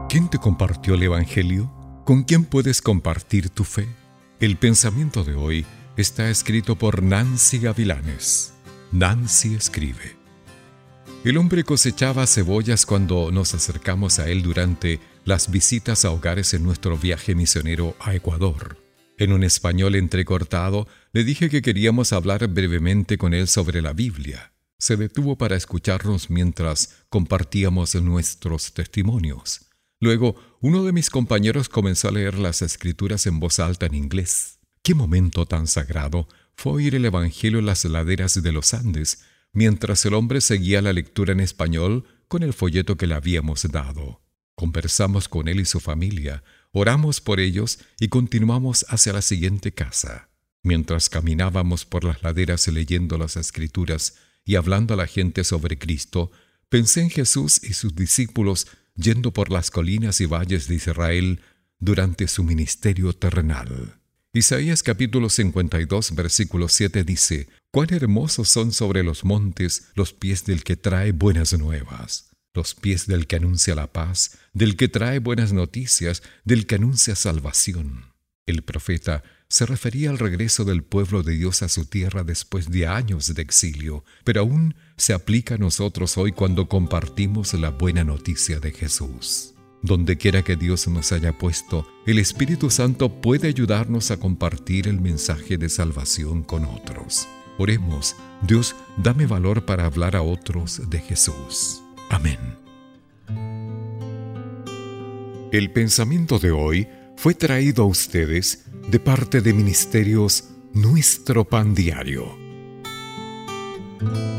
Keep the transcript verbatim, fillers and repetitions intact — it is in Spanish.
¿Quién te compartió el Evangelio? ¿Con quién puedes compartir tu fe? El pensamiento de hoy está escrito por Nancy Gavilanes. Nancy escribe: el hombre cosechaba cebollas cuando nos acercamos a él durante las visitas a hogares en nuestro viaje misionero a Ecuador. En un español entrecortado, le dije que queríamos hablar brevemente con él sobre la Biblia. Se detuvo para escucharnos mientras compartíamos nuestros testimonios. Luego, uno de mis compañeros comenzó a leer las Escrituras en voz alta en inglés. ¡Qué momento tan sagrado fue oír el Evangelio en las laderas de los Andes, mientras el hombre seguía la lectura en español con el folleto que le habíamos dado! Conversamos con él y su familia, oramos por ellos y continuamos hacia la siguiente casa. Mientras caminábamos por las laderas leyendo las Escrituras y hablando a la gente sobre Cristo, pensé en Jesús y sus discípulos yendo por las colinas y valles de Israel durante su ministerio terrenal. Isaías capítulo cincuenta y dos, versículo siete dice: «Cuán hermosos son sobre los montes los pies del que trae buenas nuevas, los pies del que anuncia la paz, del que trae buenas noticias, del que anuncia salvación». El profeta se refería al regreso del pueblo de Dios a su tierra después de años de exilio, pero aún se aplica a nosotros hoy cuando compartimos la buena noticia de Jesús. Donde quiera que Dios nos haya puesto, el Espíritu Santo puede ayudarnos a compartir el mensaje de salvación con otros. Oremos: Dios, dame valor para hablar a otros de Jesús. Amén. El pensamiento de hoy fue traído a ustedes de parte de Ministerios Nuestro Pan Diario.